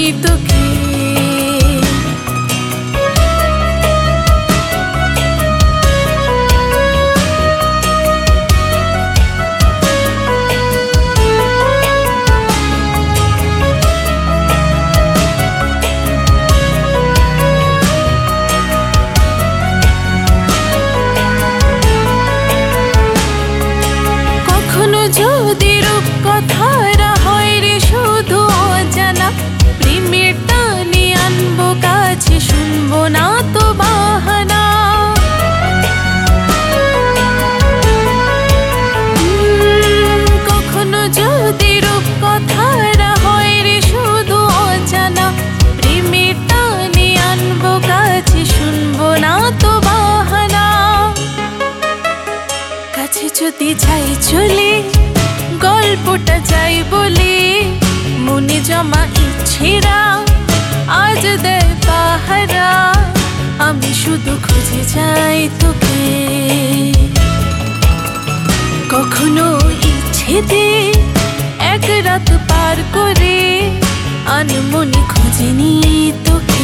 তোকে। যদি রূপকথারা হয় রে শুধু অজানা, প্রেমের টানে আনবো কাছে, শুনবো না তো বাহানা। কখনো যদি রূপকথারা হয় রে শুধু অজানা, প্রেমের টানে আনবো কাছে, শুনবো না তো বাহানা। কাছে যদি যাই চলে, গল্পটা যাই বলে, মনে জমা ইচ্ছেরা আজ দেয় পাহারা। আমি শুধু খুঁজে যাই তোকে, কখনো ইচ্ছেতে এক রাত পার করে আনমনে খুঁজে নি তোকে।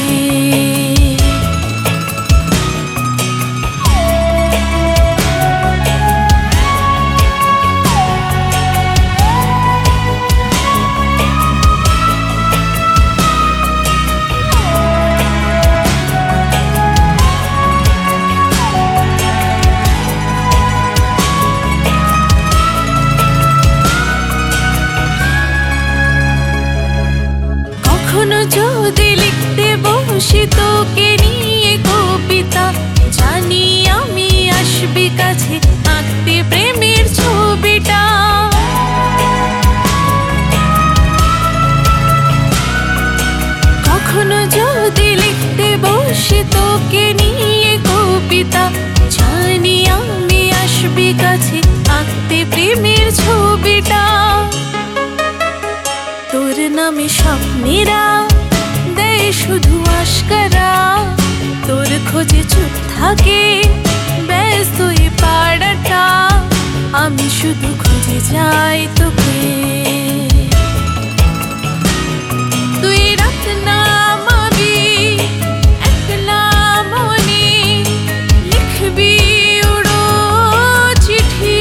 যদি লিখতে বসি তোকে নিয়ে কবিতা, জানি আমি আসবি কাছে আঁকতে প্রেমের ছবিটা। কখনো যদি লিখতে বসি তোকে নিয়ে কবিতা, জানি আমি আসবি কাছে আঁকতে প্রেমের ছবিটা। তোর নামে স্বপ্নেরা দেয় শুধু আশকারা, তোর খোঁজে চুপ থাকে ব্যস্ত এ পাড়াটা। আমি শুধু খুঁজে যাই তোকে, তুই রাত নামাবি একলা মনে, লিখবি উড়ো চিঠি।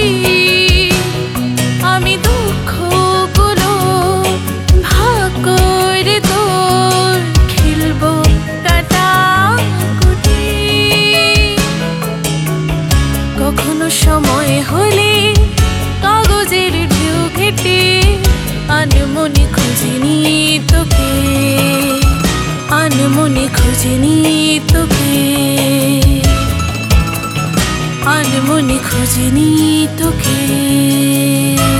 আমি দুঃখ গুলো ভাগ করে তোর খেলবো কাটাকুটি। কখনো সময় হলে কাগজের ঢেউ ঘেটে আনমনে খুঁজে নি তোকে, আনমনে খুঁজে নি তোকে, আনমনে খুঁজে নি তোকে।